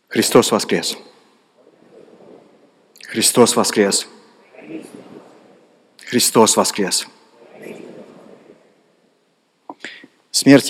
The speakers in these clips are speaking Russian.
Христос воскрес! Христос воскрес! Христос воскрес! Смерть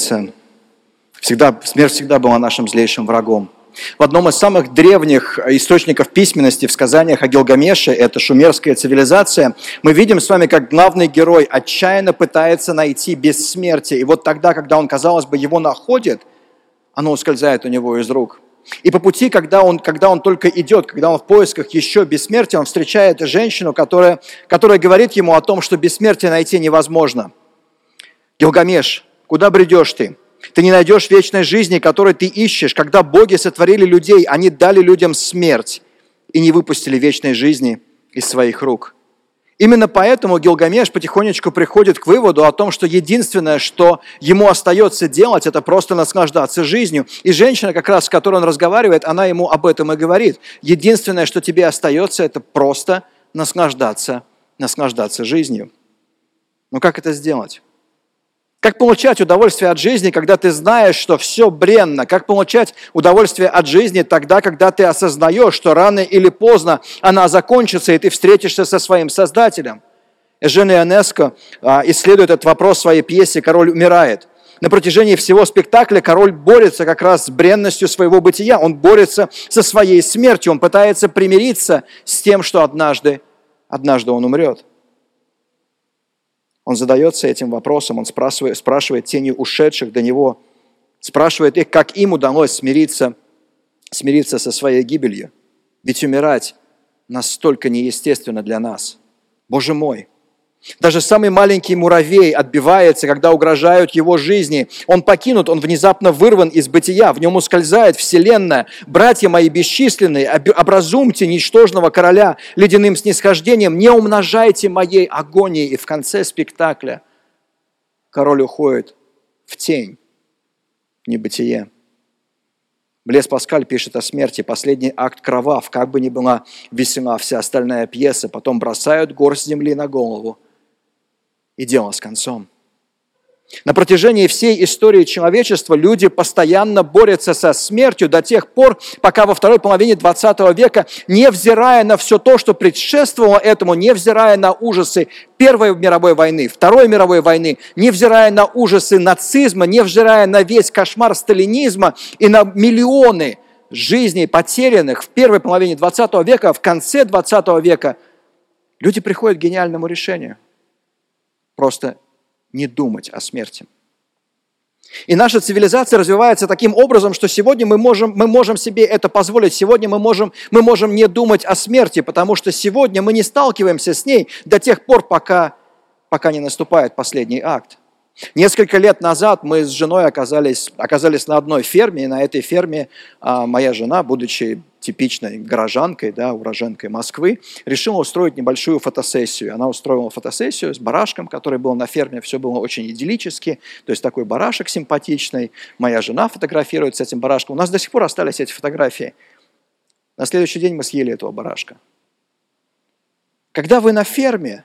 всегда была нашим злейшим врагом. В одном из самых древних источников письменности в сказаниях о Гилгамеше, это шумерская цивилизация, мы видим с вами, как главный герой отчаянно пытается найти бессмертие. И вот тогда, когда он, казалось бы, его находит, оно ускользает у него из рук. И по пути, когда он только идет, когда он в поисках еще бессмертия, он встречает женщину, которая говорит ему о том, что бессмертие найти невозможно. Гилгамеш, куда бредешь ты? Ты не найдешь вечной жизни, которой ты ищешь. Когда боги сотворили людей, они дали людям смерть и не выпустили вечной жизни из своих рук. Именно поэтому Гилгамеш потихонечку приходит к выводу о том, что единственное, что ему остается делать, это просто наслаждаться жизнью. И женщина, как раз с которой он разговаривает, она ему об этом и говорит. Единственное, что тебе остается, это просто наслаждаться жизнью. Но как это сделать? Как получать удовольствие от жизни, когда ты знаешь, что все бренно? Как получать удовольствие от жизни тогда, когда ты осознаешь, что рано или поздно она закончится, и ты встретишься со своим Создателем? Эжен Ионеско исследует этот вопрос в своей пьесе «Король умирает». На протяжении всего спектакля король борется как раз с бренностью своего бытия. Он борется со своей смертью. Он пытается примириться с тем, что однажды он умрет. Он задается этим вопросом, он спрашивает тени ушедших до него, спрашивает их, как им удалось смириться со своей гибелью. Ведь умирать настолько неестественно для нас. Боже мой! Даже самый маленький муравей отбивается, когда угрожают его жизни. Он покинут, он внезапно вырван из бытия, в нем ускользает вселенная. Братья мои бесчисленные, образумьте ничтожного короля ледяным снисхождением, не умножайте моей агонии. И в конце спектакля король уходит в тень, в небытие. Блес Паскаль пишет о смерти: последний акт кровав, как бы ни была весела вся остальная пьеса, потом бросают горсть земли на голову, и дело с концом. На протяжении всей истории человечества люди постоянно борются со смертью до тех пор, пока во второй половине 20 века, невзирая на все то, что предшествовало этому, невзирая на ужасы Первой мировой войны, Второй мировой войны, невзирая на ужасы нацизма, невзирая на весь кошмар сталинизма и на миллионы жизней, потерянных в первой половине 20 века, в конце 20 века, люди приходят к гениальному решению. Просто не думать о смерти. И наша цивилизация развивается таким образом, что сегодня мы можем себе это позволить. Сегодня мы можем не думать о смерти, потому что сегодня мы не сталкиваемся с ней до тех пор, пока не наступает последний акт. Несколько лет назад мы с женой оказались на одной ферме, и на этой ферме моя жена, будучи типичной горожанкой, уроженкой Москвы, решила устроить небольшую фотосессию. Она устроила фотосессию с барашком, который был на ферме, все было очень идиллически, то есть такой барашек симпатичный. Моя жена фотографирует с этим барашком. У нас до сих пор остались эти фотографии. На следующий день мы съели этого барашка. Когда вы на ферме,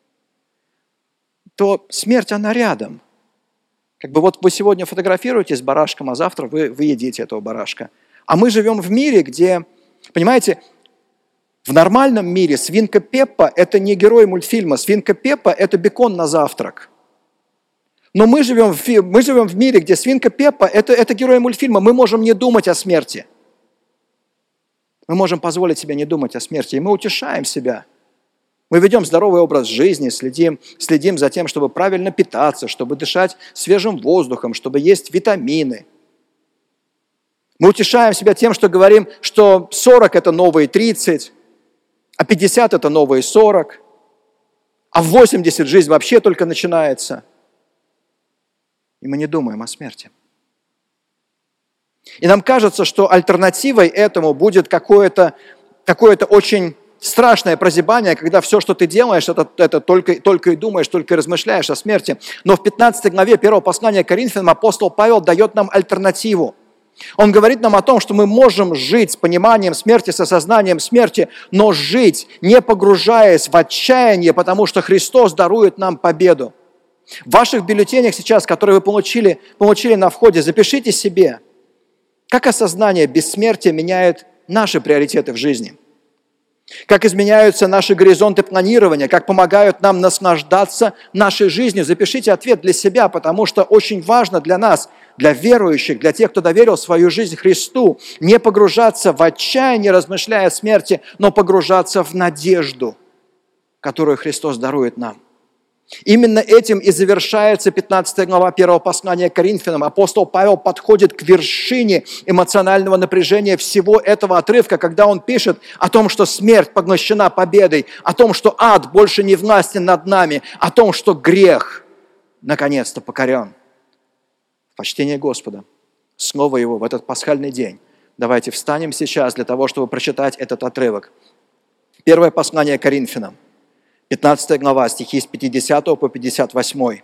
то смерть, она рядом. Вот вы сегодня фотографируете с барашком, а завтра вы едите этого барашка. А мы живем в мире, где, понимаете, в нормальном мире свинка Пеппа – это не герой мультфильма. Свинка Пеппа – это бекон на завтрак. Но мы живем в мире, где свинка Пеппа – это герой мультфильма. Мы можем не думать о смерти. Мы можем позволить себе не думать о смерти. И мы утешаем себя. Мы ведем здоровый образ жизни, следим за тем, чтобы правильно питаться, чтобы дышать свежим воздухом, чтобы есть витамины. Мы утешаем себя тем, что говорим, что 40 – это новые 30, а 50 – это новые 40, а в 80 жизнь вообще только начинается. И мы не думаем о смерти. И нам кажется, что альтернативой этому будет какое-то очень страшное прозябание, когда все, что ты делаешь, это только и думаешь, только и размышляешь о смерти. Но в 15 главе 1 послания к Коринфянам апостол Павел дает нам альтернативу. Он говорит нам о том, что мы можем жить с пониманием смерти, с осознанием смерти, но жить, не погружаясь в отчаяние, потому что Христос дарует нам победу. В ваших бюллетенях сейчас, которые вы получили на входе, запишите себе: Как осознание бессмертия меняет наши приоритеты в жизни? Как изменяются наши горизонты планирования, как помогают нам наслаждаться нашей жизнью? Запишите ответ для себя, потому что очень важно для нас, для верующих, для тех, кто доверил свою жизнь Христу, не погружаться в отчаяние, размышляя о смерти, но погружаться в надежду, которую Христос дарует нам. Именно этим и завершается 15 глава 1 послания к Коринфянам. Апостол Павел подходит к вершине эмоционального напряжения всего этого отрывка, когда он пишет о том, что смерть поглощена победой, о том, что ад больше не властен над нами, о том, что грех наконец-то покорен. В почтение Господа, Слово Его в этот пасхальный день. Давайте встанем сейчас для того, чтобы прочитать этот отрывок. Первое послание к Коринфянам. 15 глава, стихи с 50 по 58.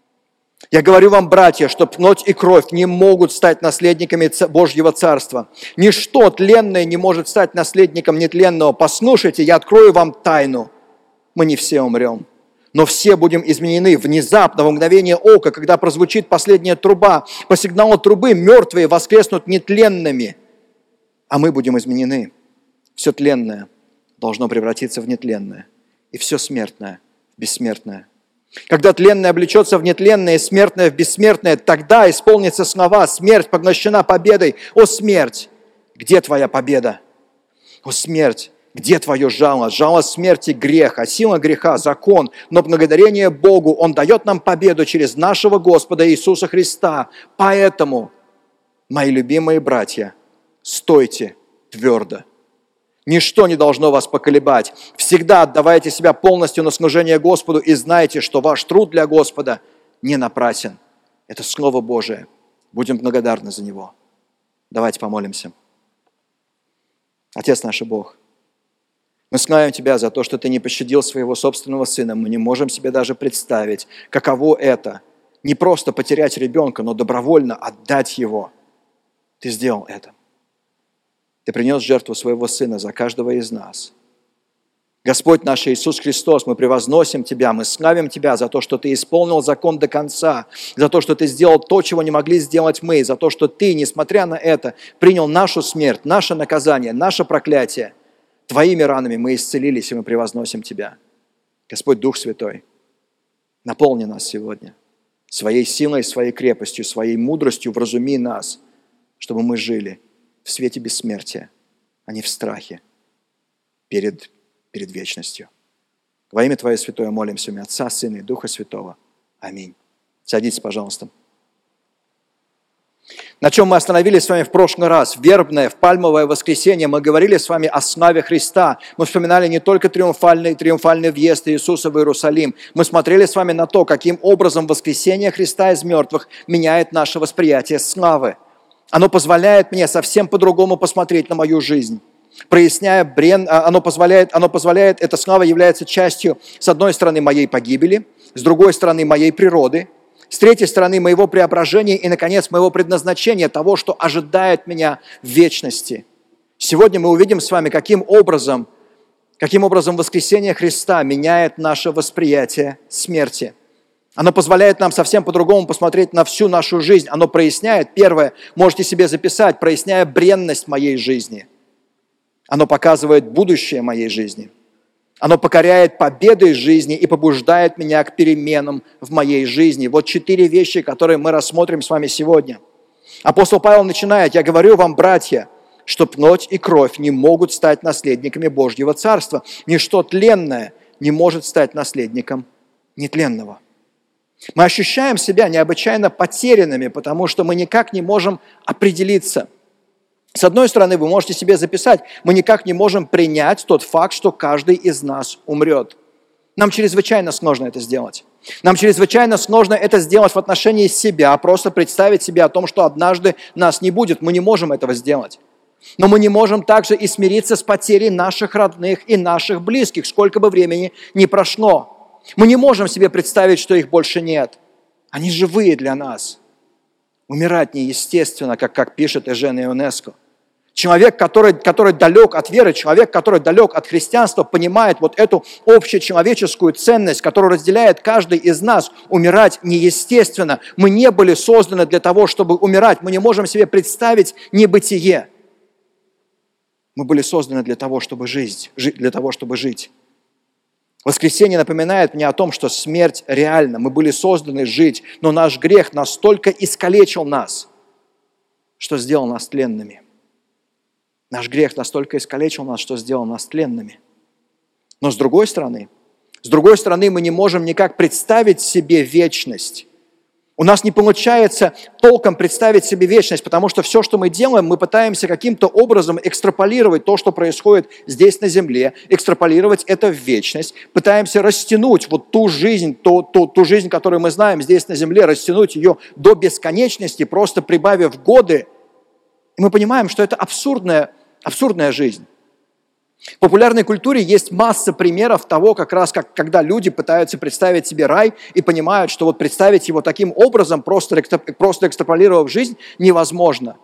«Я говорю вам, братья, что плоть и кровь не могут стать наследниками Божьего Царства. Ничто тленное не может стать наследником нетленного. Послушайте, я открою вам тайну. Мы не все умрем, но все будем изменены внезапно, во мгновение ока, когда прозвучит последняя труба. По сигналу трубы мертвые воскреснут нетленными, а мы будем изменены. Все тленное должно превратиться в нетленное, и все смертное в бессмертное. Когда тленное облечется в нетленное, и смертное в бессмертное, тогда исполнится слова: смерть поглощена победой. О, смерть, где твоя победа? О, смерть, где твое жало? Жало смерти – грех, а сила греха – закон. Но благодарение Богу Он дает нам победу через нашего Господа Иисуса Христа. Поэтому, мои любимые братья, стойте твердо. Ничто не должно вас поколебать. Всегда отдавайте себя полностью на служение Господу и знайте, что ваш труд для Господа не напрасен. Это Слово Божие. Будем благодарны за него. Давайте помолимся. Отец наш и Бог, мы славим Тебя за то, что Ты не пощадил своего собственного Сына. Мы не можем себе даже представить, каково это не просто потерять ребенка, но добровольно отдать его. Ты сделал это. Ты принес жертву своего Сына за каждого из нас. Господь наш Иисус Христос, мы превозносим Тебя, мы славим Тебя за то, что Ты исполнил закон до конца, за то, что Ты сделал то, чего не могли сделать мы, за то, что Ты, несмотря на это, принял нашу смерть, наше наказание, наше проклятие. Твоими ранами мы исцелились, и мы превозносим Тебя. Господь Дух Святой, наполни нас сегодня своей силой, своей крепостью, своей мудростью, вразуми нас, чтобы мы жили в свете бессмертия, а не в страхе перед вечностью. Во имя Твое Святое молимся, имя Отца, Сына и Духа Святого. Аминь. Садитесь, пожалуйста. На чем мы остановились с вами в прошлый раз? В вербное, в пальмовое воскресенье мы говорили с вами о славе Христа. Мы вспоминали не только триумфальный въезд Иисуса в Иерусалим. Мы смотрели с вами на то, каким образом воскресение Христа из мертвых меняет наше восприятие славы. Оно позволяет мне совсем по-другому посмотреть на мою жизнь. Оно позволяет, эта слава является частью, с одной стороны, моей погибели, с другой стороны, моей природы, с третьей стороны, моего преображения и, наконец, моего предназначения, того, что ожидает меня в вечности. Сегодня мы увидим с вами, каким образом воскресение Христа меняет наше восприятие смерти. Оно позволяет нам совсем по-другому посмотреть на всю нашу жизнь. Оно проясняет, первое, можете себе записать, проясняя бренность моей жизни. Оно показывает будущее моей жизни. Оно покоряет победы жизни и побуждает меня к переменам в моей жизни. Вот 4 вещи, которые мы рассмотрим с вами сегодня. Апостол Павел начинает: «Я говорю вам, братья, что плоть и кровь не могут стать наследниками Божьего Царства. Ничто тленное не может стать наследником нетленного». Мы ощущаем себя необычайно потерянными, потому что мы никак не можем определиться. С одной стороны, вы можете себе записать, мы никак не можем принять тот факт, что каждый из нас умрет. Нам чрезвычайно сложно это сделать. Нам чрезвычайно сложно это сделать в отношении себя, просто представить себе о том, что однажды нас не будет. Мы не можем этого сделать. Но мы не можем также и смириться с потерей наших родных и наших близких, сколько бы времени ни прошло. Мы не можем себе представить, что их больше нет. Они живые для нас. Умирать неестественно, как пишет Эжен Ионеско. Человек, который далек от веры, человек, который далек от христианства, понимает вот эту общечеловеческую ценность, которую разделяет каждый из нас. Умирать неестественно. Мы не были созданы для того, чтобы умирать. Мы не можем себе представить небытие. Мы были созданы для того, чтобы жить. Воскресение напоминает мне о том, что смерть реальна. Мы были созданы жить, но наш грех настолько искалечил нас, что сделал нас тленными. Наш грех настолько искалечил нас, что сделал нас тленными. Но с другой стороны, мы не можем никак представить себе вечность. У нас не получается толком представить себе вечность, потому что все, что мы делаем, мы пытаемся каким-то образом экстраполировать то, что происходит здесь на земле, экстраполировать это в вечность, пытаемся растянуть вот ту жизнь, ту жизнь, которую мы знаем здесь на земле, растянуть ее до бесконечности, просто прибавив годы. И мы понимаем, что это абсурдная жизнь. В популярной культуре есть масса примеров того, когда люди пытаются представить себе рай и понимают, что вот представить его таким образом, просто экстраполировав жизнь, невозможно.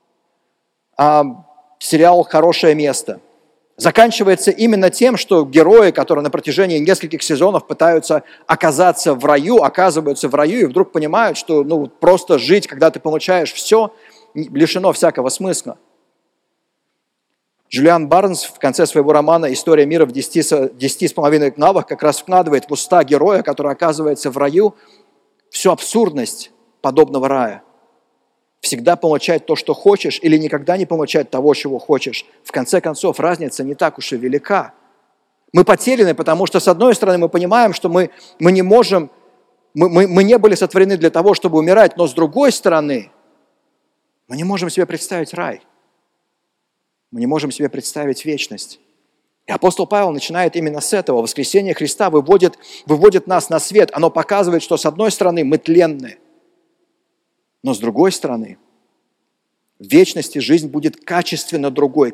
Сериал «Хорошее место» заканчивается именно тем, что герои, которые на протяжении нескольких сезонов пытаются оказываются в раю и вдруг понимают, что просто жить, когда ты получаешь все, лишено всякого смысла. Джулиан Барнс в конце своего романа «История мира в 10,5 главах» как раз вкладывает в уста героя, который оказывается в раю, всю абсурдность подобного рая. Всегда получать то, что хочешь, или никогда не получать того, чего хочешь. В конце концов, разница не так уж и велика. Мы потеряны, потому что, с одной стороны, мы понимаем, что мы не можем, мы не были сотворены для того, чтобы умирать, но с другой стороны, мы не можем себе представить рай. Мы не можем себе представить вечность. И апостол Павел начинает именно с этого. Воскресение Христа выводит нас на свет. Оно показывает, что с одной стороны мы тленны, но с другой стороны в вечности жизнь будет качественно другой,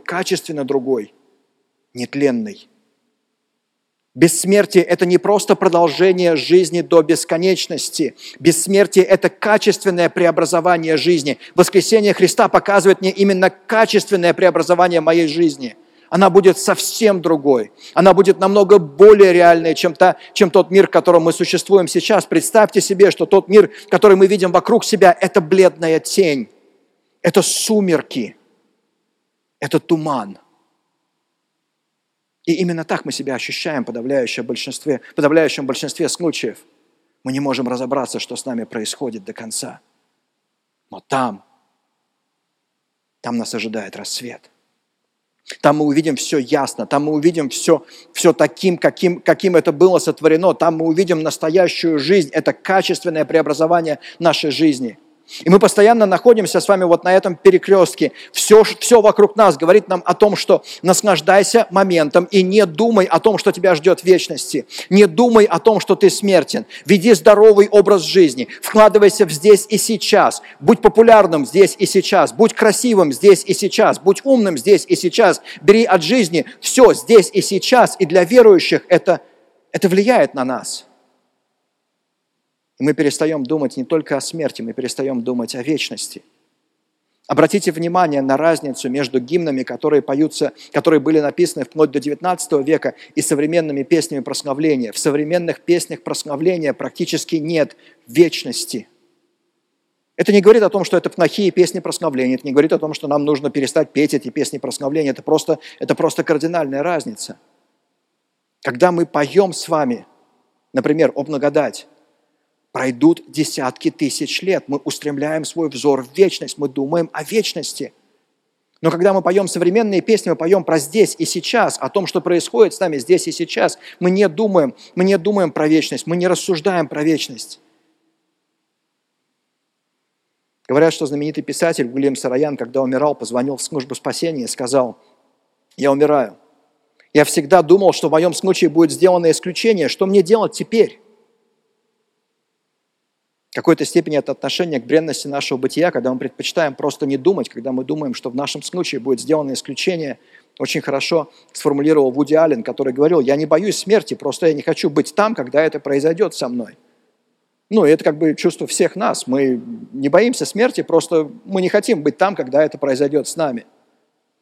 нетленной. Бессмертие – это не просто продолжение жизни до бесконечности. Бессмертие – это качественное преобразование жизни. Воскресение Христа показывает мне именно качественное преобразование моей жизни. Она будет совсем другой. Она будет намного более реальной, чем тот мир, в котором мы существуем сейчас. Представьте себе, что тот мир, который мы видим вокруг себя, это бледная тень, это сумерки, это туман. И именно так мы себя ощущаем в подавляющем большинстве случаев. Мы не можем разобраться, что с нами происходит до конца. Но там нас ожидает рассвет. Там мы увидим все ясно, там мы увидим все таким, каким это было сотворено. Там мы увидим настоящую жизнь, это качественное преобразование нашей жизни. И мы постоянно находимся с вами вот на этом перекрестке. Все вокруг нас говорит нам о том, что наслаждайся моментом и не думай о том, что тебя ждет в вечности. Не думай о том, что ты смертен. Веди здоровый образ жизни. Вкладывайся в здесь и сейчас. Будь популярным здесь и сейчас. Будь красивым здесь и сейчас. Будь умным здесь и сейчас. Бери от жизни все здесь и сейчас. И для верующих это влияет на нас. И мы перестаем думать не только о смерти, мы перестаем думать о вечности. Обратите внимание на разницу между гимнами, которые были написаны вплоть до XIX века, и современными песнями прославления. В современных песнях прославления практически нет вечности. Это не говорит о том, что это плохие песни прославления, это не говорит о том, что нам нужно перестать петь эти песни прославления. Это просто кардинальная разница. Когда мы поем с вами, например, о благодать, пройдут десятки тысяч лет. Мы устремляем свой взор в вечность, мы думаем о вечности. Но когда мы поем современные песни, мы поем про здесь и сейчас, о том, что происходит с нами здесь и сейчас. Мы не думаем про вечность, мы не рассуждаем про вечность. Говорят, что знаменитый писатель Уильям Сароян, когда умирал, позвонил в службу спасения и сказал: «Я умираю. Я всегда думал, что в моем случае будет сделано исключение. Что мне делать теперь?» В какой-то степени это отношение к бренности нашего бытия, когда мы предпочитаем просто не думать, когда мы думаем, что в нашем случае будет сделано исключение. Очень хорошо сформулировал Вуди Аллен, который говорил: «Я не боюсь смерти, просто я не хочу быть там, когда это произойдет со мной». И это чувство всех нас. Мы не боимся смерти, просто мы не хотим быть там, когда это произойдет с нами.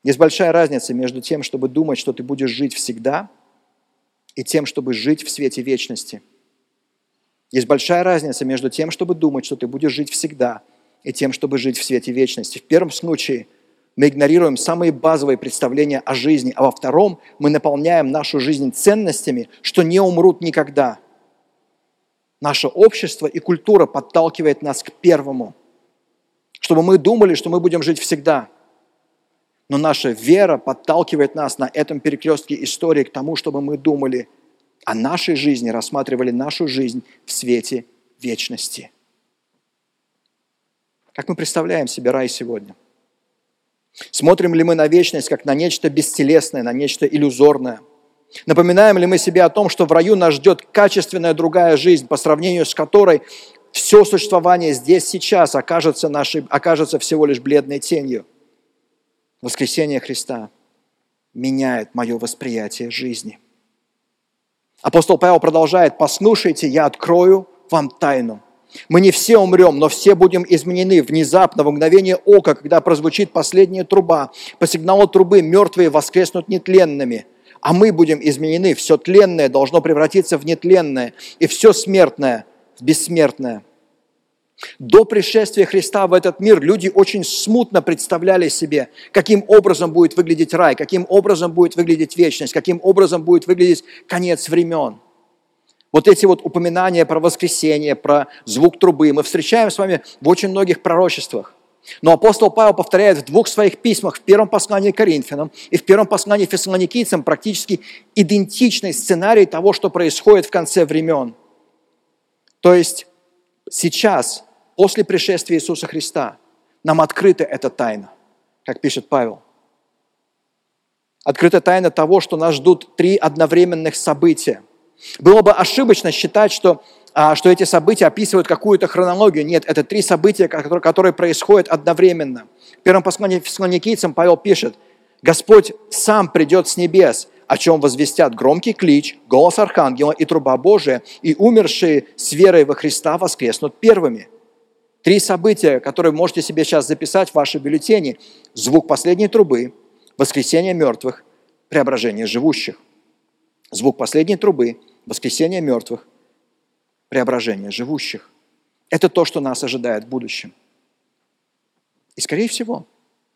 Есть большая разница между тем, чтобы думать, что ты будешь жить всегда, и тем, чтобы жить в свете вечности. Есть большая разница между тем, чтобы думать, что ты будешь жить всегда, и тем, чтобы жить в свете вечности. В первом случае мы игнорируем самые базовые представления о жизни, а во втором мы наполняем нашу жизнь ценностями, что не умрут никогда. Наше общество и культура подталкивает нас к первому, чтобы мы думали, что мы будем жить всегда. Но наша вера подталкивает нас на этом перекрестке истории к тому, чтобы мы думали о нашей жизни, рассматривали нашу жизнь в свете вечности. Как мы представляем себе рай сегодня? Смотрим ли мы на вечность как на нечто бестелесное, на нечто иллюзорное? Напоминаем ли мы себе о том, что в раю нас ждет качественная другая жизнь, по сравнению с которой все существование здесь, сейчас окажется всего лишь бледной тенью? Воскресение Христа меняет мое восприятие жизни. Апостол Павел продолжает: «Послушайте, я открою вам тайну. Мы не все умрем, но все будем изменены внезапно, в мгновение ока, когда прозвучит последняя труба. По сигналу трубы мертвые воскреснут нетленными, а мы будем изменены. Все тленное должно превратиться в нетленное, и все смертное в бессмертное». До пришествия Христа в этот мир люди очень смутно представляли себе, каким образом будет выглядеть рай, каким образом будет выглядеть вечность, каким образом будет выглядеть конец времен. Вот эти вот упоминания про воскресение, про звук трубы мы встречаем с вами в очень многих пророчествах. Но апостол Павел повторяет в двух своих письмах, в первом послании к Коринфянам и в первом послании к Фессалоникийцам, практически идентичный сценарий того, что происходит в конце времен. То есть сейчас, после пришествия Иисуса Христа, нам открыта эта тайна, как пишет Павел. Открыта тайна того, что нас ждут 3 одновременных события. Было бы ошибочно считать, что эти события описывают какую-то хронологию. Нет, это 3 события, которые происходят одновременно. В первом послании к Фессалоникийцам Павел пишет: «Господь сам придет с небес, о чем возвестят громкий клич, голос архангела и труба Божия, и умершие с верой во Христа воскреснут первыми». 3 события, которые вы можете себе сейчас записать в ваши бюллетени: звук последней трубы, воскресение мертвых, преображение живущих. Звук последней трубы, воскресение мертвых, преображение живущих. Это то, что нас ожидает в будущем. И, скорее всего,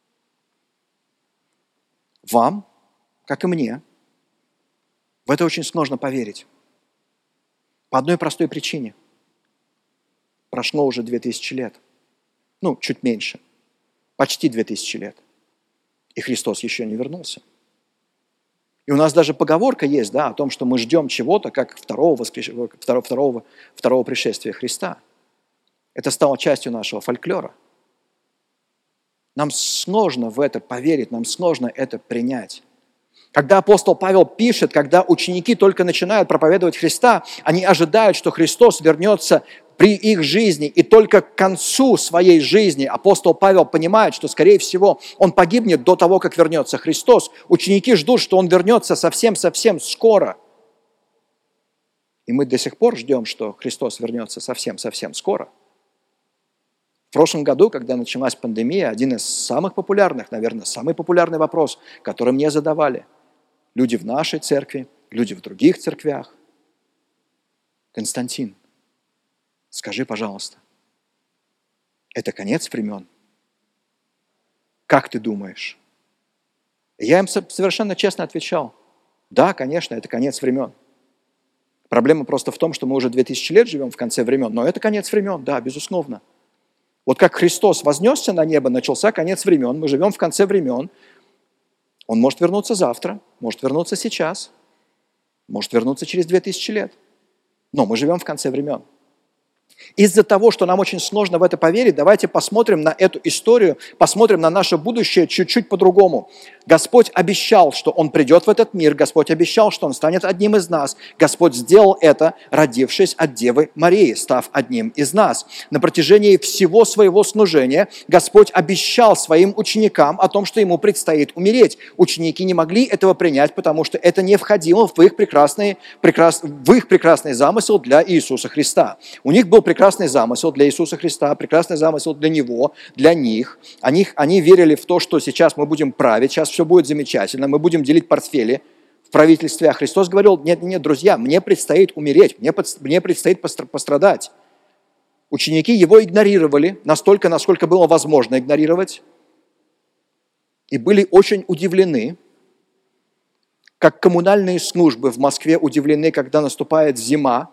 вам, как и мне, в это очень сложно поверить. По одной простой причине. Прошло уже 2000 лет. Чуть меньше. Почти 2000 лет. И Христос еще не вернулся. И у нас даже поговорка есть, о том, что мы ждем чего-то, как второго пришествия Христа. Это стало частью нашего фольклора. Нам сложно в это поверить, нам сложно это принять. Когда апостол Павел пишет, когда ученики только начинают проповедовать Христа, они ожидают, что Христос вернется при их жизни, и только к концу своей жизни апостол Павел понимает, что, скорее всего, он погибнет до того, как вернется Христос. Ученики ждут, что он вернется совсем-совсем скоро. И мы до сих пор ждем, что Христос вернется совсем-совсем скоро. В прошлом году, когда началась пандемия, один из самых популярных, наверное, самый популярный вопрос, который мне задавали люди в нашей церкви, люди в других церквях: Константин, скажи, пожалуйста, это конец времен? Как ты думаешь? Я им совершенно честно отвечал: да, конечно, это конец времен. Проблема просто в том, что мы уже 2000 лет живем в конце времен, но это конец времен, да, безусловно. Вот как Христос вознесся на небо, начался конец времен, мы живем в конце времен. Он может вернуться завтра, может вернуться сейчас, может вернуться через 2000 лет. Но мы живем в конце времен. Из-за того, что нам очень сложно в это поверить, давайте посмотрим на эту историю, посмотрим на наше будущее чуть-чуть по-другому. Господь обещал, что Он придет в этот мир, Господь обещал, что Он станет одним из нас. Господь сделал это, родившись от Девы Марии, став одним из нас. На протяжении всего своего служения Господь обещал своим ученикам о том, что Ему предстоит умереть. Ученики не могли этого принять, потому что это не входило в их прекрасный замысел для Иисуса Христа. У них был прекрасный замысел для Иисуса Христа, прекрасный замысел для Него, для них. Они верили в то, что сейчас мы будем править, сейчас все будет замечательно, мы будем делить портфели в правительстве. А Христос говорил: нет, друзья, мне предстоит умереть, мне предстоит пострадать. Ученики Его игнорировали настолько, насколько было возможно игнорировать, и были очень удивлены, как коммунальные службы в Москве удивлены, когда наступает зима.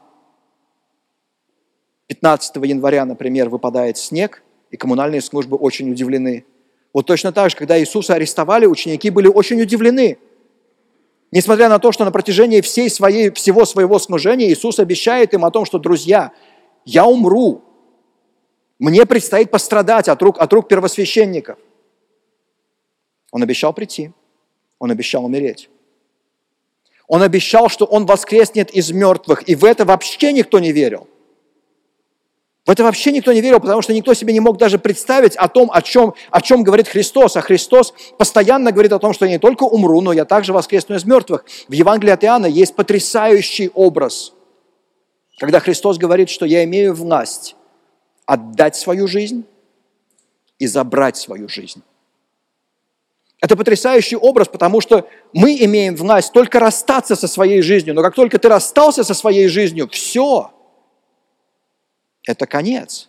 15 января, например, выпадает снег, и коммунальные службы очень удивлены. Вот точно так же, когда Иисуса арестовали, ученики были очень удивлены. Несмотря на то, что на протяжении всего своего служения Иисус обещает им о том, что, друзья, я умру, мне предстоит пострадать от рук первосвященников. Он обещал прийти, он обещал умереть. Он обещал, что он воскреснет из мертвых, и в это вообще никто не верил. В это вообще никто не верил, потому что никто себе не мог даже представить о том, о чем говорит Христос. А Христос постоянно говорит о том, что я не только умру, но я также воскресну из мертвых. В Евангелии от Иоанна есть потрясающий образ, когда Христос говорит, что я имею власть отдать свою жизнь и забрать свою жизнь. Это потрясающий образ, потому что мы имеем власть только расстаться со своей жизнью, но как только ты расстался со своей жизнью, все, это конец.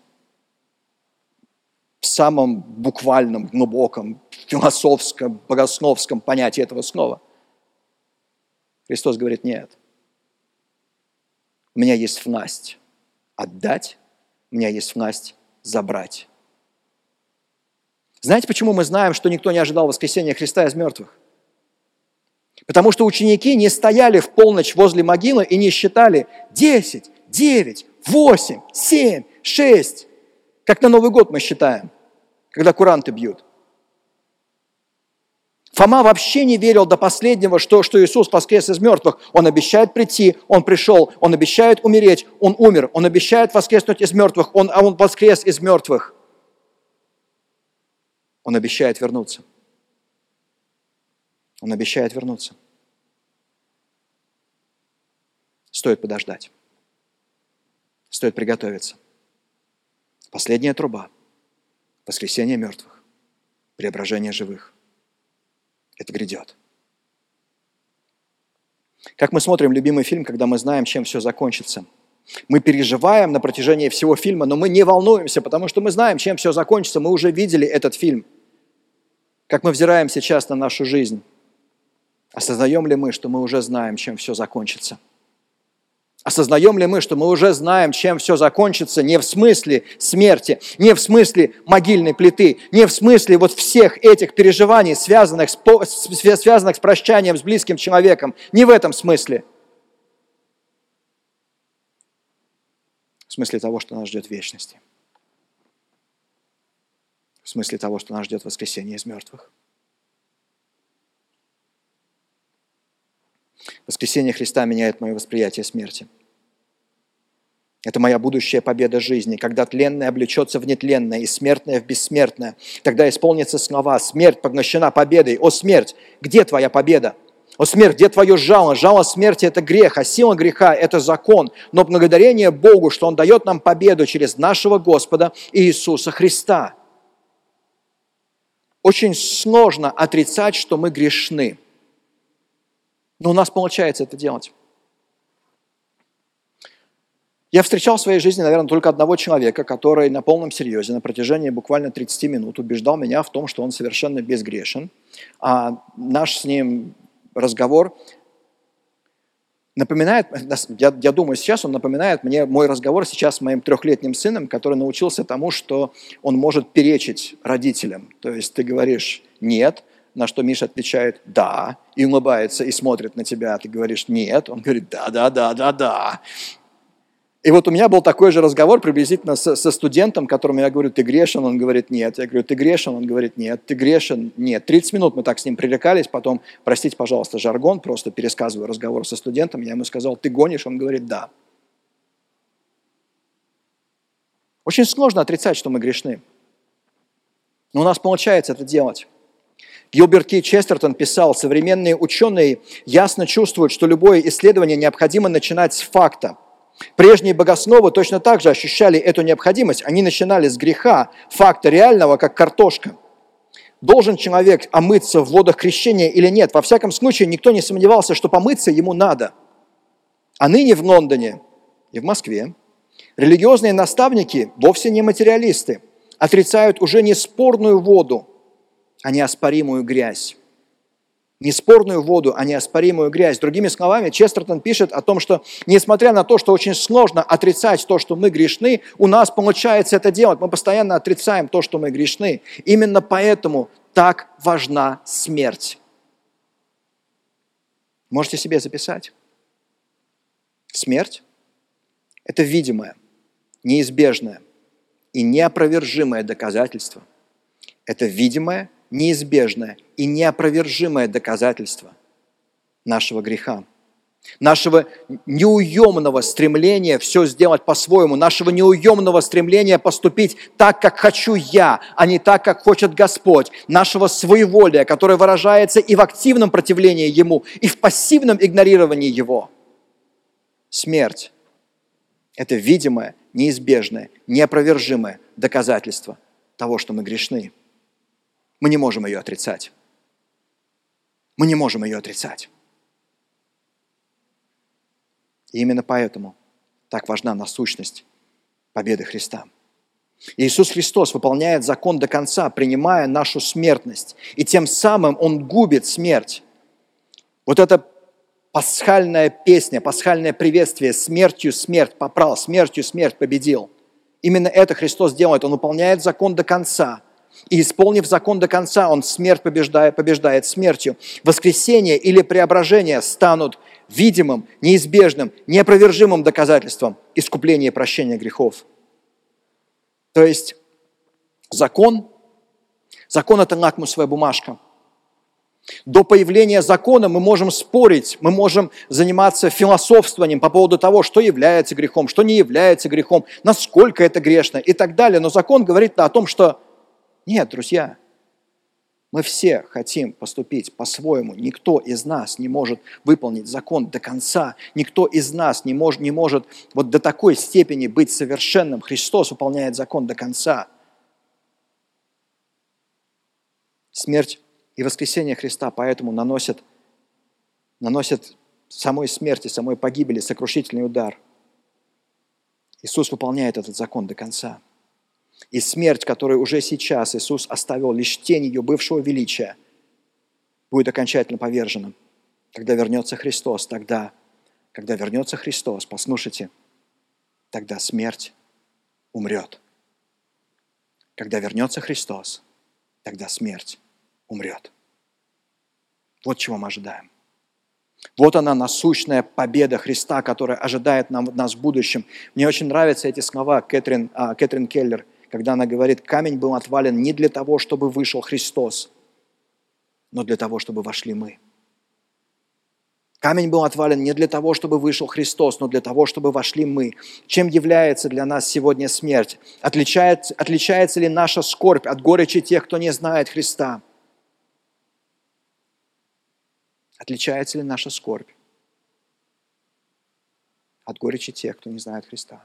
В самом буквальном, глубоком, философском, богословском понятии этого слова. Христос говорит: нет, у меня есть власть отдать, у меня есть власть забрать. Знаете, почему мы знаем, что никто не ожидал воскресения Христа из мертвых? Потому что ученики не стояли в полночь возле могилы и не считали 10, 9, 8, 7, 6, как на Новый год мы считаем, когда куранты бьют. Фома вообще не верил до последнего, что Иисус воскрес из мертвых. Он обещает прийти, Он пришел, Он обещает умереть, Он умер, Он обещает воскреснуть из мертвых, Он воскрес из мертвых. Он обещает вернуться. Он обещает вернуться. Стоит подождать. Стоит приготовиться. Последняя труба. Воскресение мертвых. Преображение живых. Это грядет. Как мы смотрим любимый фильм, когда мы знаем, чем все закончится? Мы переживаем на протяжении всего фильма, но мы не волнуемся, потому что мы знаем, чем все закончится. Мы уже видели этот фильм. Как мы взираем сейчас на нашу жизнь, осознаем ли мы, что мы уже знаем, чем все закончится? Осознаем ли мы, что мы уже знаем, чем все закончится, не в смысле смерти, не в смысле могильной плиты, не в смысле вот всех этих переживаний, связанных с прощанием с близким человеком, не в этом смысле. В смысле того, что нас ждет в вечности. В смысле того, что нас ждет воскресение из мертвых. Воскресение Христа меняет мое восприятие смерти. Это моя будущая победа жизни, когда тленное облечется в нетленное и смертное в бессмертное. Тогда исполнятся слова: смерть поглощена победой. О смерть, где твоя победа? О смерть, где твое жало? Жало смерти – это грех, а сила греха – это закон. Но благодарение Богу, что Он дает нам победу через нашего Господа Иисуса Христа. Очень сложно отрицать, что мы грешны. Но у нас получается это делать. Я встречал в своей жизни, наверное, только одного человека, который на полном серьезе на протяжении буквально 30 минут убеждал меня в том, что он совершенно безгрешен. А наш с ним разговор напоминает, я думаю, сейчас он напоминает мне мой разговор сейчас с моим 3-летним сыном, который научился тому, что он может перечить родителям. То есть ты говоришь «нет», на что Миша отвечает «да», и улыбается, и смотрит на тебя, а ты говоришь «нет», он говорит «да». И вот у меня был такой же разговор приблизительно со студентом, которому я говорю: ты грешен? Он говорит: нет. Я говорю: ты грешен? Он говорит: нет. Ты грешен? Нет. 30 минут мы так с ним пререкались, потом, простите, пожалуйста, жаргон, просто пересказываю разговор со студентом, я ему сказал: ты гонишь? Он говорит: да. Очень сложно отрицать, что мы грешны. Но у нас получается это делать. Гилберт Кей Честертон писал: современные ученые ясно чувствуют, что любое исследование необходимо начинать с факта. Прежние богосновы точно так же ощущали эту необходимость. Они начинали с греха, факта реального, как картошка. Должен человек омыться в водах крещения или нет? Во всяком случае, никто не сомневался, что помыться ему надо. А ныне в Лондоне и в Москве религиозные наставники, вовсе не материалисты, отрицают уже не спорную воду, а неоспоримую грязь. Не спорную воду, а неоспоримую грязь. Другими словами, Честертон пишет о том, что несмотря на то, что очень сложно отрицать то, что мы грешны, у нас получается это делать. Мы постоянно отрицаем то, что мы грешны. Именно поэтому так важна смерть. Можете себе записать. Смерть – это видимое, неизбежное и неопровержимое доказательство. Это видимое, неизбежное и неопровержимое доказательство нашего греха, нашего неуемного стремления все сделать по-своему, нашего неуемного стремления поступить так, как хочу я, а не так, как хочет Господь, нашего своеволия, которое выражается и в активном противлении Ему, и в пассивном игнорировании Его. Смерть – это видимое, неизбежное, неопровержимое доказательство того, что мы грешны. Мы не можем ее отрицать. Мы не можем ее отрицать. И именно поэтому так важна насущность победы Христа. Иисус Христос выполняет закон до конца, принимая нашу смертность, и тем самым Он губит смерть. Вот эта пасхальная песня, пасхальное приветствие «Смертью смерть попрал, смертью смерть победил». Именно это Христос делает. Он выполняет закон до конца. И, исполнив закон до конца, Он смерть побеждает смертью. Воскресение или преображение станут видимым, неизбежным, неопровержимым доказательством искупления и прощения грехов. То есть закон – это лакмусовая бумажка. До появления закона мы можем спорить, мы можем заниматься философствованием по поводу того, что является грехом, что не является грехом, насколько это грешно и так далее. Но закон говорит о том, что нет, друзья, мы все хотим поступить по-своему. Никто из нас не может выполнить закон до конца. Никто из нас не может вот до такой степени быть совершенным. Христос выполняет закон до конца. Смерть и воскресение Христа поэтому наносят самой смерти, самой погибели сокрушительный удар. Иисус выполняет этот закон до конца. И смерть, которую уже сейчас Иисус оставил лишь тень ее бывшего величия, будет окончательно повержена. Когда вернется Христос, когда вернется Христос, послушайте, тогда смерть умрет. Когда вернется Христос, тогда смерть умрет. Вот чего мы ожидаем. Вот она, насущная победа Христа, которая ожидает нас в будущем. Мне очень нравятся эти слова Кэтрин Келлер, когда она говорит, камень был отвален не для того, чтобы вышел Христос, но для того, чтобы вошли мы. Камень был отвален не для того, чтобы вышел Христос, но для того, чтобы вошли мы. Чем является для нас сегодня смерть? Отличается ли наша скорбь от горечи тех, кто не знает Христа? Отличается ли наша скорбь от горечи тех, кто не знает Христа?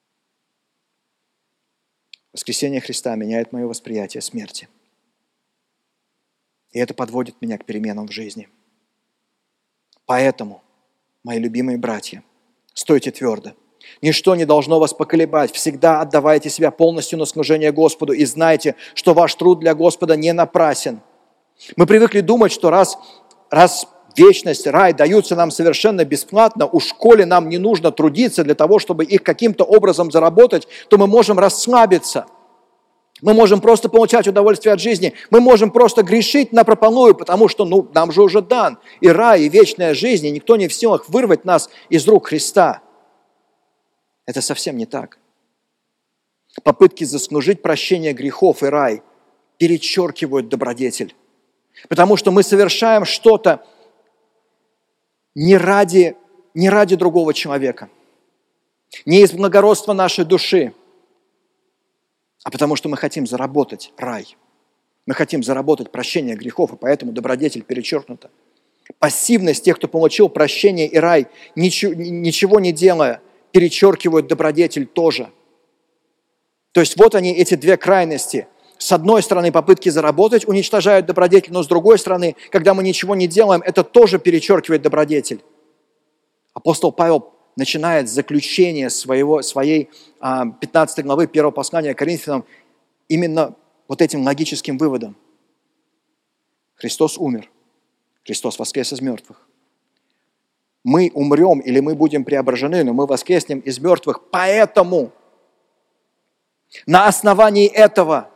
Воскресение Христа меняет мое восприятие смерти. И это подводит меня к переменам в жизни. Поэтому, мои любимые братья, стойте твердо. Ничто не должно вас поколебать. Всегда отдавайте себя полностью на служение Господу и знайте, что ваш труд для Господа не напрасен. Мы привыкли думать, что раз вечность, рай даются нам совершенно бесплатно, у школе нам не нужно трудиться для того, чтобы их каким-то образом заработать, то мы можем расслабиться. Мы можем просто получать удовольствие от жизни. Мы можем просто грешить напропалую, потому что нам же уже дан и рай, и вечная жизнь, и никто не в силах вырвать нас из рук Христа. Это совсем не так. Попытки заслужить прощение грехов и рай перечеркивают добродетель. Потому что мы совершаем что-то не ради другого человека, не из благородства нашей души, а потому что мы хотим заработать рай. Мы хотим заработать прощение грехов, и поэтому добродетель перечеркнута. Пассивность тех, кто получил прощение и рай, ничего не делая, перечеркивают добродетель тоже. То есть вот они, эти две крайности. С одной стороны, попытки заработать уничтожают добродетель, но с другой стороны, когда мы ничего не делаем, это тоже перечеркивает добродетель. Апостол Павел начинает заключение своей 15 главы 1 послания Коринфянам именно вот этим логическим выводом. Христос умер, Христос воскрес из мертвых. Мы умрем или мы будем преображены, но мы воскреснем из мертвых, поэтому на основании этого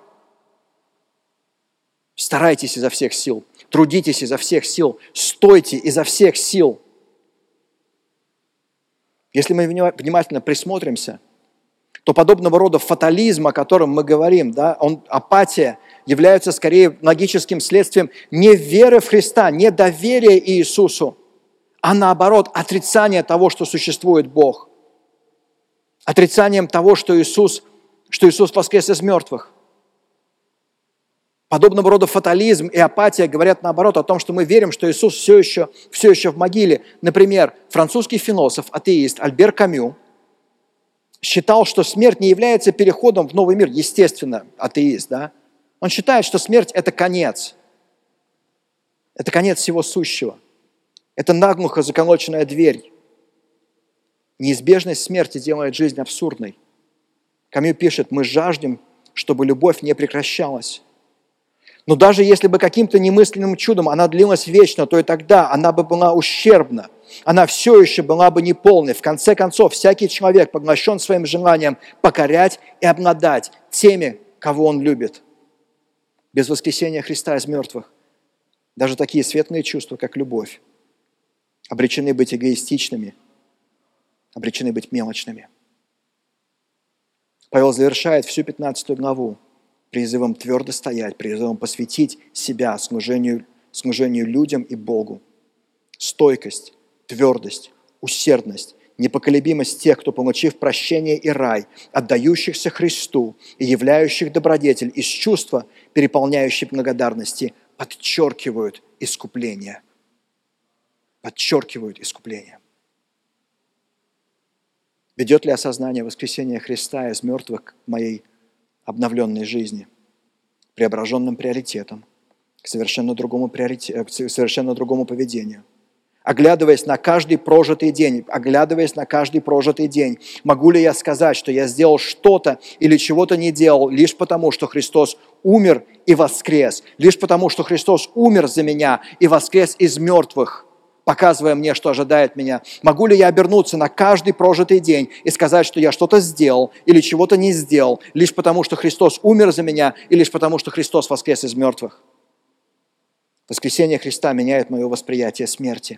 старайтесь изо всех сил, трудитесь изо всех сил, стойте изо всех сил. Если мы внимательно присмотримся, то подобного рода фатализм, о котором мы говорим, апатия, является скорее логическим следствием не веры в Христа, не доверия Иисусу, а наоборот, отрицания того, что существует Бог. Отрицанием того, что Иисус воскрес из мертвых. Подобного рода фатализм и апатия говорят наоборот о том, что мы верим, что Иисус все еще в могиле. Например, французский философ, атеист Альбер Камю считал, что смерть не является переходом в новый мир. Естественно, атеист, да? Он считает, что смерть – это конец. Это конец всего сущего. Это наглухо заколоченная дверь. Неизбежность смерти делает жизнь абсурдной. Камю пишет: «Мы жаждем, чтобы любовь не прекращалась. Но даже если бы каким-то немысленным чудом она длилась вечно, то и тогда она бы была ущербна. Она все еще была бы неполной. В конце концов, всякий человек поглощен своим желанием покорять и обладать теми, кого он любит. Без воскресения Христа из мертвых даже такие светлые чувства, как любовь, обречены быть эгоистичными, обречены быть мелочными». Павел завершает всю 15 главу призывом твердо стоять, призывом посвятить себя служению людям и Богу. Стойкость, твердость, усердность, непоколебимость тех, кто, получив прощение и рай, отдающихся Христу и являющих добродетель из чувства, переполняющей благодарности, подчеркивают искупление. Подчеркивают искупление. Ведет ли осознание воскресения Христа из мертвых к моей обновленной жизни, преображенным приоритетом, к совершенно другому поведению? Оглядываясь на каждый прожитый день, могу ли я сказать, что я сделал что-то или чего-то не делал лишь потому, что Христос умер и воскрес, лишь потому, что Христос умер за меня и воскрес из мертвых, показывая мне, что ожидает меня? Могу ли я обернуться на каждый прожитый день и сказать, что я что-то сделал или чего-то не сделал, лишь потому, что Христос умер за меня и лишь потому, что Христос воскрес из мертвых? Воскресение Христа меняет мое восприятие смерти.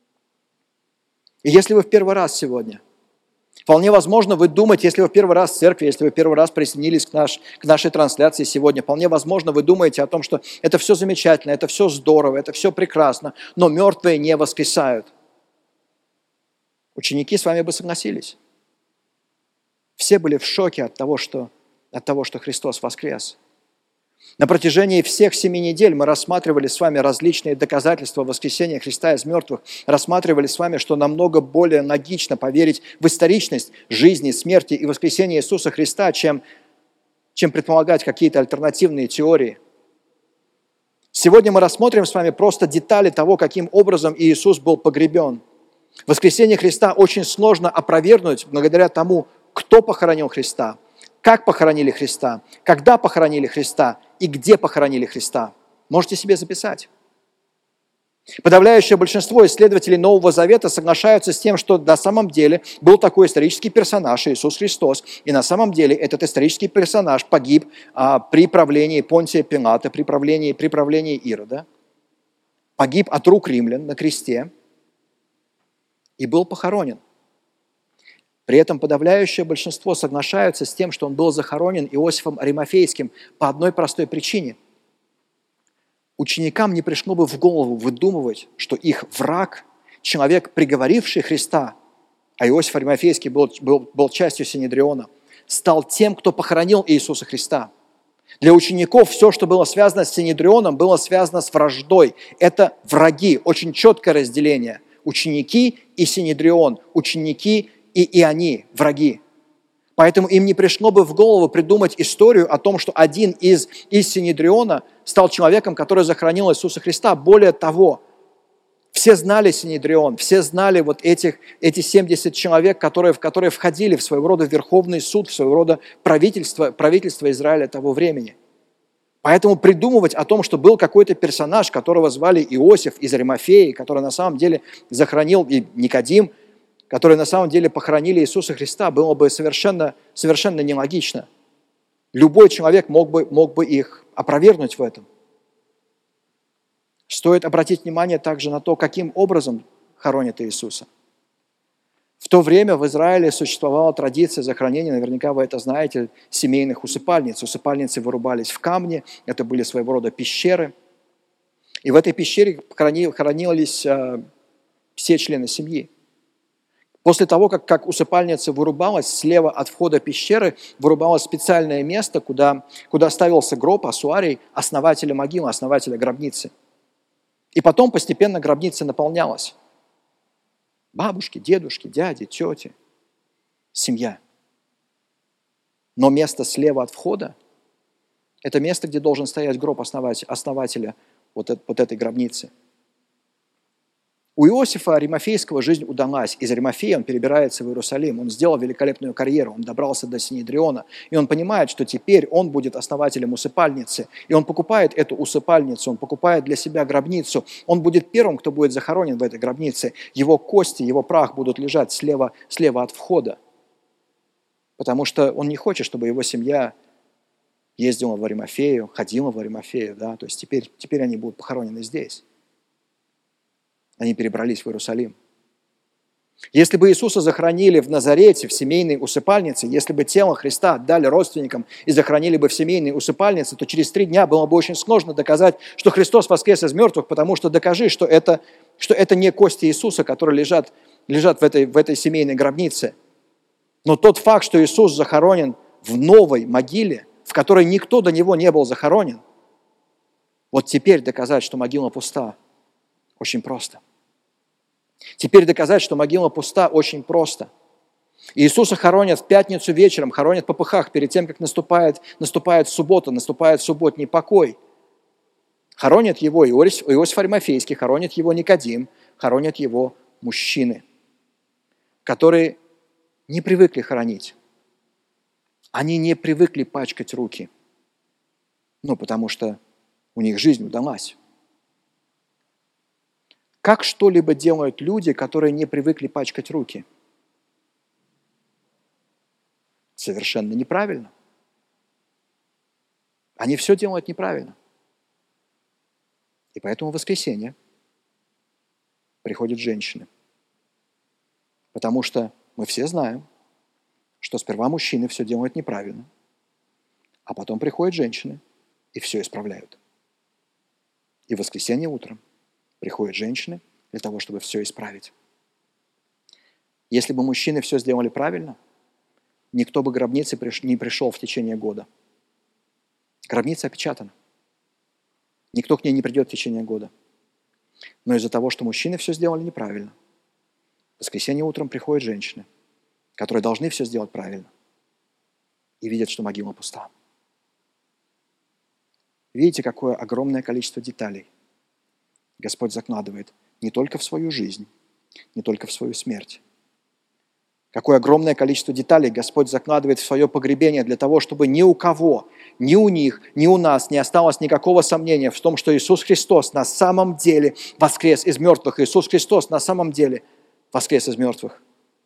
И если вы в первый раз сегодня, вполне возможно, вы думаете, если вы в первый раз в церкви, если вы в первый раз присоединились к нашей трансляции сегодня, вполне возможно, вы думаете о том, что это все замечательно, это все здорово, это все прекрасно, но мертвые не воскресают. Ученики с вами бы согласились. Все были в шоке от того, что Христос воскрес. На протяжении всех 7 недель мы рассматривали с вами различные доказательства воскресения Христа из мертвых, рассматривали с вами, что намного более логично поверить в историчность жизни, смерти и воскресения Иисуса Христа, чем предполагать какие-то альтернативные теории. Сегодня мы рассмотрим с вами просто детали того, каким образом Иисус был погребен. Воскресение Христа очень сложно опровергнуть благодаря тому, кто похоронил Христа, как похоронили Христа, когда похоронили Христа и где похоронили Христа. Можете себе записать. Подавляющее большинство исследователей Нового Завета соглашаются с тем, что на самом деле был такой исторический персонаж Иисус Христос, и на самом деле этот исторический персонаж погиб при правлении Понтия Пилата, при правлении Ирода, погиб от рук римлян на кресте и был похоронен. При этом подавляющее большинство соглашаются с тем, что он был захоронен Иосифом Аримафейским по одной простой причине. Ученикам не пришло бы в голову выдумывать, что их враг, человек, приговоривший Христа, а Иосиф Аримафейский был частью Синедриона, стал тем, кто похоронил Иисуса Христа. Для учеников все, что было связано с Синедрионом, было связано с враждой. Это враги, очень четкое разделение. Ученики и Синедрион, ученики и они враги. Поэтому им не пришло бы в голову придумать историю о том, что один из Синедриона стал человеком, который захоронил Иисуса Христа. Более того, все знали Синедрион, все знали вот эти 70 человек, которые входили в своего рода Верховный суд, в своего рода правительство Израиля того времени. Поэтому придумывать о том, что был какой-то персонаж, которого звали Иосиф из Аримафеи, который на самом деле захоронил, и Никодим, которые на самом деле похоронили Иисуса Христа, было бы совершенно нелогично. Любой человек мог бы их опровергнуть в этом. Стоит обратить внимание также на то, каким образом хоронят Иисуса. В то время в Израиле существовала традиция захоронения, наверняка вы это знаете, семейных усыпальниц. Усыпальницы вырубались в камне, это были своего рода пещеры. И в этой пещере хоронились все члены семьи. После того, как усыпальница вырубалась, слева от входа пещеры вырубалось специальное место, куда ставился гроб, ассуарий, основателя могилы, основателя гробницы. И потом постепенно гробница наполнялась. Бабушки, дедушки, дяди, тети, семья. Но место слева от входа – это место, где должен стоять гроб основателя вот этой гробницы. У Иосифа Аримафейского жизнь удалась. Из Аримафеи он перебирается в Иерусалим. Он сделал великолепную карьеру, он добрался до Синедриона. И он понимает, что теперь он будет основателем усыпальницы. И он покупает эту усыпальницу, он покупает для себя гробницу. Он будет первым, кто будет захоронен в этой гробнице. Его кости, его прах будут лежать слева от входа. Потому что он не хочет, чтобы его семья ездила в Аримафею, ходила в Аримафею. Да? То есть теперь они будут похоронены здесь. Они перебрались в Иерусалим. Если бы Иисуса захоронили в Назарете, в семейной усыпальнице, если бы тело Христа отдали родственникам и захоронили бы в семейной усыпальнице, то через 3 дня было бы очень сложно доказать, что Христос воскрес из мертвых, потому что докажи, что это не кости Иисуса, которые лежат в этой семейной гробнице. Но тот факт, что Иисус захоронен в новой могиле, в которой никто до Него не был захоронен, вот теперь доказать, что могила пуста, очень просто. Теперь доказать, что могила пуста, очень просто. Иисуса хоронят в пятницу вечером, хоронят в попыхах перед тем, как наступает суббота, наступает субботний покой. Хоронят его Иосиф Аримафейский, хоронят его Никодим, хоронят его мужчины, которые не привыкли хоронить. Они не привыкли пачкать руки, потому что у них жизнь удалась. Как что-либо делают люди, которые не привыкли пачкать руки? Совершенно неправильно. Они все делают неправильно. И поэтому в воскресенье приходят женщины. Потому что мы все знаем, что сперва мужчины все делают неправильно, а потом приходят женщины и все исправляют. И в воскресенье утром приходят женщины для того, чтобы все исправить. Если бы мужчины все сделали правильно, никто бы к гробнице не пришел в течение года. Гробница опечатана. Никто к ней не придет в течение года. Но из-за того, что мужчины все сделали неправильно, в воскресенье утром приходят женщины, которые должны все сделать правильно, и видят, что могила пуста. Видите, какое огромное количество деталей Господь закладывает не только в свою жизнь, не только в свою смерть. Какое огромное количество деталей Господь закладывает в свое погребение для того, чтобы ни у кого, ни у них, ни у нас не осталось никакого сомнения в том, что Иисус Христос на самом деле воскрес из мертвых. Иисус Христос на самом деле воскрес из мертвых.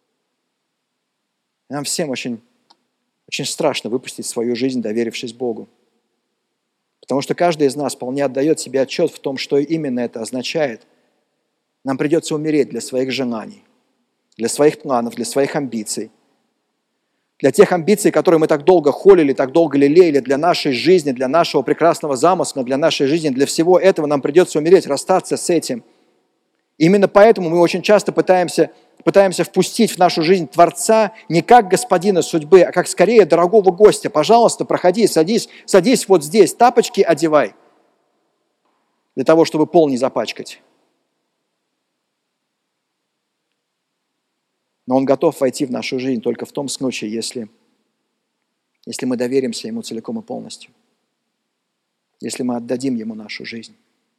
Нам всем очень страшно выпустить свою жизнь, доверившись Богу. Потому что каждый из нас вполне отдает себе отчет в том, что именно это означает. Нам придется умереть для своих желаний, для своих планов, для своих амбиций, для тех амбиций, которые мы так долго холили, так долго лелеяли, для нашей жизни, для нашего прекрасного замысла, для нашей жизни, для всего этого нам придется умереть, расстаться с этим. Именно поэтому мы очень часто пытаемся впустить в нашу жизнь Творца не как господина судьбы, а как скорее дорогого гостя. Пожалуйста, проходи, садись вот здесь, тапочки одевай, для того, чтобы пол не запачкать. Но Он готов войти в нашу жизнь только в том случае, если мы доверимся Ему целиком и полностью, если мы отдадим Ему нашу жизнь.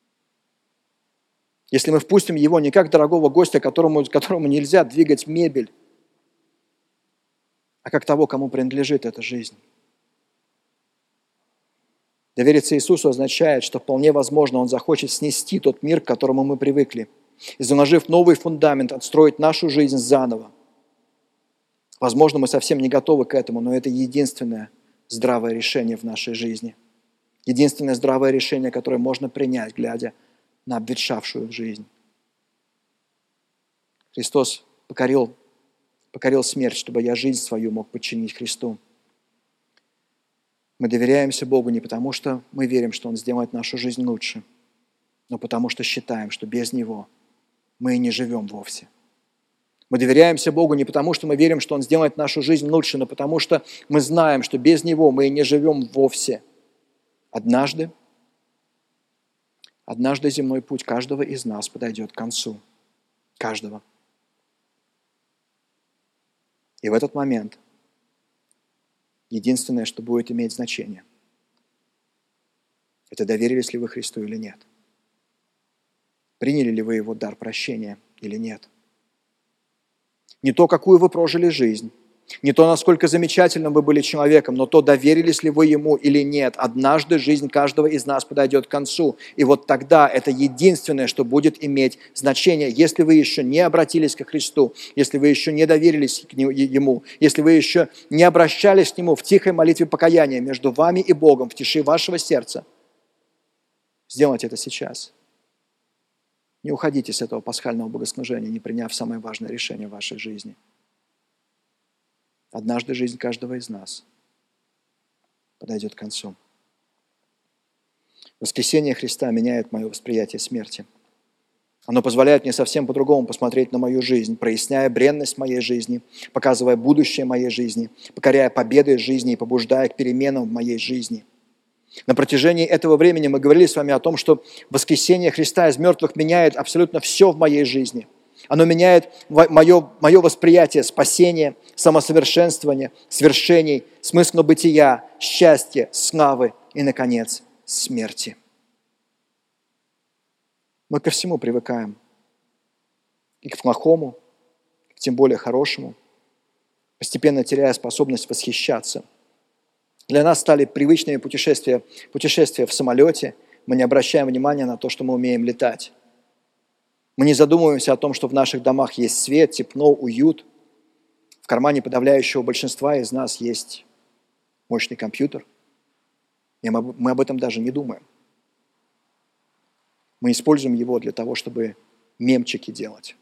Если мы впустим Его не как дорогого гостя, которому нельзя двигать мебель, а как того, кому принадлежит эта жизнь. Довериться Иисусу означает, что вполне возможно Он захочет снести тот мир, к которому мы привыкли, и, заложив новый фундамент, отстроить нашу жизнь заново. Возможно, мы совсем не готовы к этому, но это единственное здравое решение в нашей жизни. Единственное здравое решение, которое можно принять, глядя на обветшавшую жизнь. Христос покорил смерть, чтобы я жизнь свою мог подчинить Христу. Мы доверяемся Богу не потому, что мы верим, что Он сделает нашу жизнь лучше, но потому что считаем, что без Него мы и не живем вовсе. Мы доверяемся Богу не потому, что мы верим, что Он сделает нашу жизнь лучше, но потому что мы знаем, что без Него мы и не живем вовсе. Однажды земной путь каждого из нас подойдет к концу. Каждого. И в этот момент единственное, что будет иметь значение, это доверились ли вы Христу или нет. Приняли ли вы Его дар прощения или нет. Не то, какую вы прожили жизнь, не то, насколько замечательным вы были человеком, но то, доверились ли вы Ему или нет. Однажды жизнь каждого из нас подойдет к концу. И вот тогда это единственное, что будет иметь значение. Если вы еще не обратились ко Христу, если вы еще не доверились Ему, если вы еще не обращались к Нему в тихой молитве покаяния между вами и Богом, в тиши вашего сердца, сделайте это сейчас. Не уходите с этого пасхального богослужения, не приняв самое важное решение в вашей жизни. Однажды жизнь каждого из нас подойдет к концу. Воскресение Христа меняет мое восприятие смерти. Оно позволяет мне совсем по-другому посмотреть на мою жизнь, проясняя бренность моей жизни, показывая будущее моей жизни, покоряя победы жизни и побуждая к переменам в моей жизни. На протяжении этого времени мы говорили с вами о том, что воскресение Христа из мертвых меняет абсолютно все в моей жизни. Оно меняет мое восприятие спасения, самосовершенствования, свершений, смысла бытия, счастья, славы и, наконец, смерти. Мы ко всему привыкаем. И к плохому, и тем более хорошему, постепенно теряя способность восхищаться. Для нас стали привычными путешествия в самолете. Мы не обращаем внимания на то, что мы умеем летать. Мы не задумываемся о том, что в наших домах есть свет, тепло, уют. В кармане подавляющего большинства из нас есть мощный компьютер. И мы об этом даже не думаем. Мы используем его для того, чтобы мемчики делать.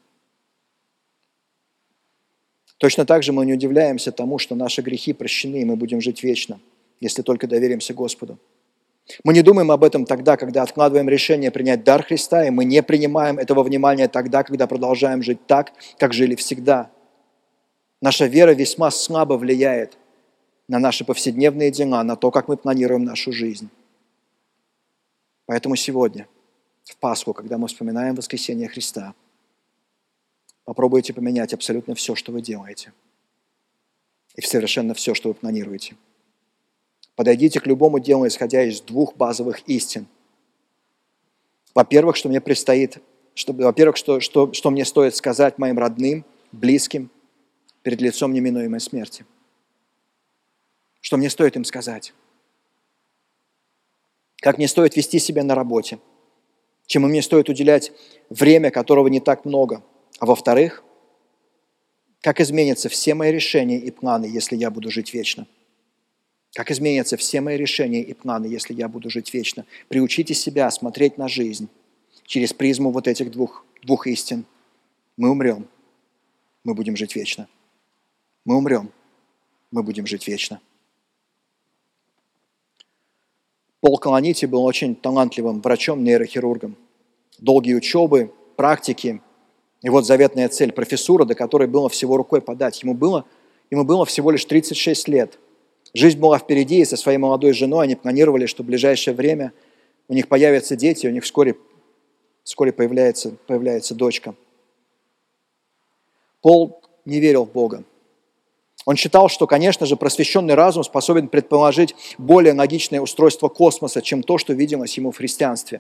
Точно так же мы не удивляемся тому, что наши грехи прощены, и мы будем жить вечно, если только доверимся Господу. Мы не думаем об этом тогда, когда откладываем решение принять дар Христа, и мы не принимаем этого внимания тогда, когда продолжаем жить так, как жили всегда. Наша вера весьма слабо влияет на наши повседневные дела, на то, как мы планируем нашу жизнь. Поэтому сегодня, в Пасху, когда мы вспоминаем воскресение Христа, попробуйте поменять абсолютно все, что вы делаете, и совершенно все, что вы планируете. Подойдите к любому делу, исходя из двух базовых истин. Во-первых, что мне предстоит, что мне стоит сказать моим родным, близким перед лицом неминуемой смерти. Что мне стоит им сказать. Как мне стоит вести себя на работе. Чему мне стоит уделять время, которого не так много. А во-вторых, как изменятся все мои решения и планы, если я буду жить вечно. Как изменятся все мои решения и планы, если я буду жить вечно. Приучите себя смотреть на жизнь через призму вот этих двух истин. Мы умрем, мы будем жить вечно. Мы умрем, мы будем жить вечно. Пол Колонити был очень талантливым врачом-нейрохирургом. Долгие учебы, практики, и вот заветная цель профессура, до которой было всего рукой подать. Ему было всего лишь 36 лет. Жизнь была впереди, и со своей молодой женой они планировали, что в ближайшее время у них появятся дети, у них вскоре появляется дочка. Пол не верил в Бога. Он считал, что, конечно же, просвещенный разум способен предположить более логичное устройство космоса, чем то, что виделось ему в христианстве.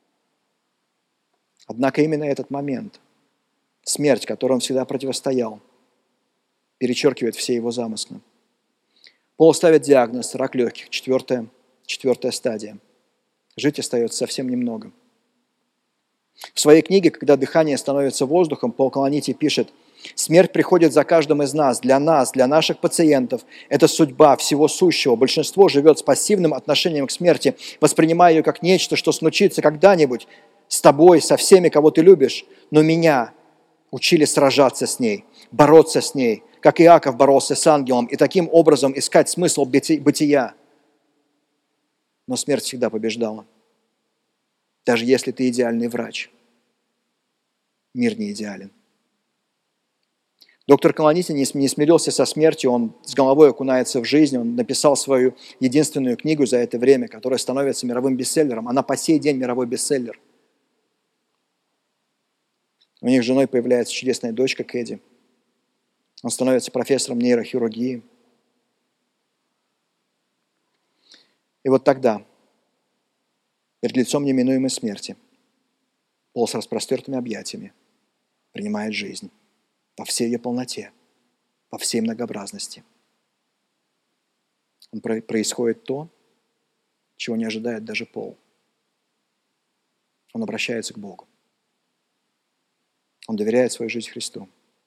Однако именно этот момент, смерть, которой он всегда противостоял, перечеркивает все его замыслы. Полу ставит диагноз – рак легких, четвертая стадия. Жить остается совсем немного. В своей книге «Когда дыхание становится воздухом» Пол Колонити пишет: «Смерть приходит за каждым из нас, для наших пациентов. Это судьба всего сущего. Большинство живет с пассивным отношением к смерти, воспринимая ее как нечто, что случится когда-нибудь с тобой, со всеми, кого ты любишь. Но меня учили сражаться с ней, бороться с ней, как Иаков боролся с ангелом, и таким образом искать смысл бытия. Но смерть всегда побеждала. Даже если ты идеальный врач, мир не идеален». Доктор Колонити не смирился со смертью, он с головой окунается в жизнь, он написал свою единственную книгу за это время, которая становится мировым бестселлером. Она по сей день мировой бестселлер. У них с женой появляется чудесная дочка Кэдди. Он становится профессором нейрохирургии. И вот тогда, перед лицом неминуемой смерти, Пол с распростертыми объятиями принимает жизнь во всей ее полноте, во всей многообразности. Происходит то, чего не ожидает даже Пол. Он обращается к Богу. Он доверяет свою жизнь Христу.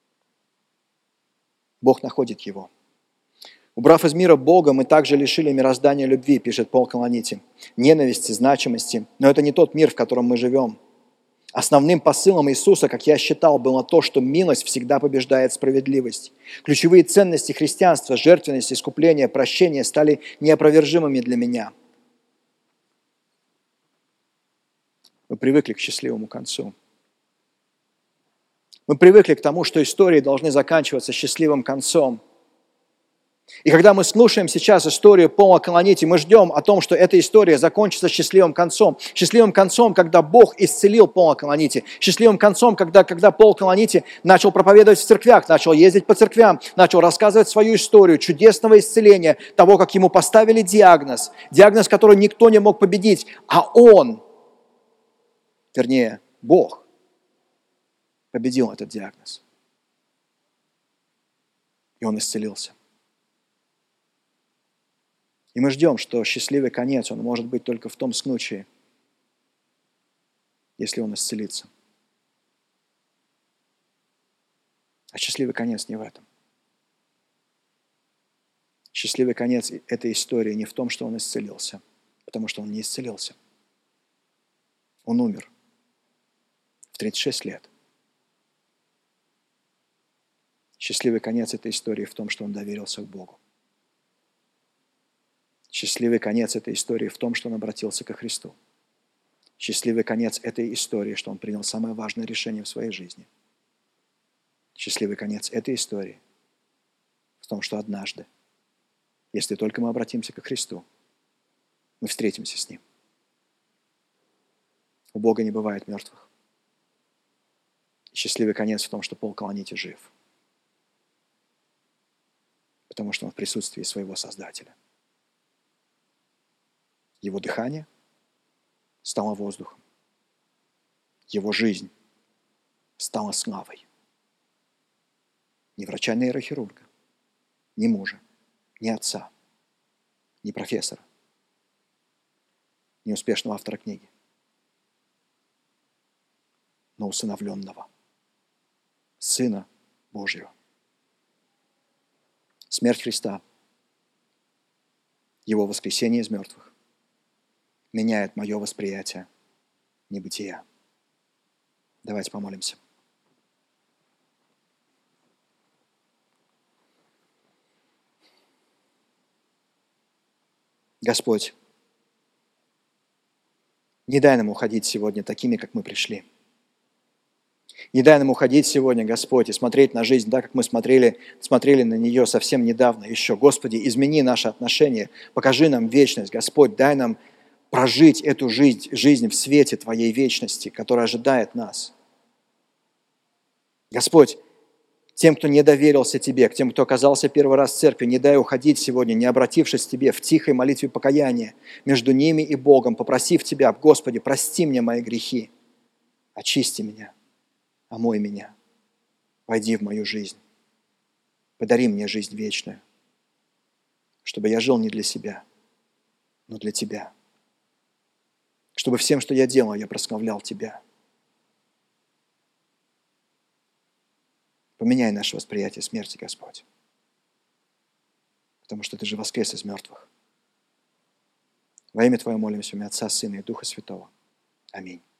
Бог находит его. «Убрав из мира Бога, мы также лишили мироздания любви», пишет Пол Колонити, «ненависти, значимости. Но это не тот мир, в котором мы живем. Основным посылом Иисуса, как я считал, было то, что милость всегда побеждает справедливость. Ключевые ценности христианства, жертвенность, искупление, прощение стали неопровержимыми для меня». Мы привыкли к счастливому концу. Мы привыкли к тому, что истории должны заканчиваться счастливым концом. И когда мы слушаем сейчас историю Пола Колонити, мы ждем о том, что эта история закончится счастливым концом. Счастливым концом, когда Бог исцелил Пола Колонити. Счастливым концом, когда Пол Колонити начал проповедовать в церквях, начал ездить по церквям, начал рассказывать свою историю чудесного исцеления, того, как ему поставили диагноз, который никто не мог победить, а он, вернее, Бог, победил этот диагноз. И он исцелился. И мы ждем, что счастливый конец, он может быть только в том случае, если он исцелится. А счастливый конец не в этом. Счастливый конец этой истории не в том, что он исцелился, потому что он не исцелился. Он умер в 36 лет. Счастливый конец этой истории в том, что он доверился к Богу. Счастливый конец этой истории в том, что он обратился ко Христу. Счастливый конец этой истории, что он принял самое важное решение в своей жизни. Счастливый конец этой истории в том, что однажды, если только мы обратимся ко Христу, мы встретимся с Ним. У Бога не бывает мертвых. И счастливый конец в том, что Пол Колонити жив. Потому что он в присутствии своего Создателя. Его дыхание стало воздухом. Его жизнь стала славой. Ни врача-нейрохирурга, ни мужа, ни отца, ни профессора, ни успешного автора книги, но усыновленного Сына Божьего. Смерть Христа, Его воскресение из мертвых меняет мое восприятие небытия. Давайте помолимся. Господь, не дай нам уходить сегодня такими, как мы пришли. Не дай нам уходить сегодня, Господь, и смотреть на жизнь так, как мы смотрели на нее совсем недавно еще. Господи, измени наши отношения, покажи нам вечность. Господь, дай нам прожить эту жизнь в свете Твоей вечности, которая ожидает нас. Господь, Тем, кто не доверился Тебе, к тем, кто оказался первый раз в церкви, не дай уходить сегодня, не обратившись к Тебе в тихой молитве покаяния между ними и Богом, попросив Тебя: Господи, прости мне мои грехи, очисти меня, омой меня, войди в мою жизнь, подари мне жизнь вечную, чтобы я жил не для себя, но для Тебя, чтобы всем, что я делал, я прославлял Тебя. Поменяй наше восприятие смерти, Господь, потому что Ты же воскрес из мертвых. Во имя Твое молимся, в имя Отца, Сына и Духа Святого. Аминь.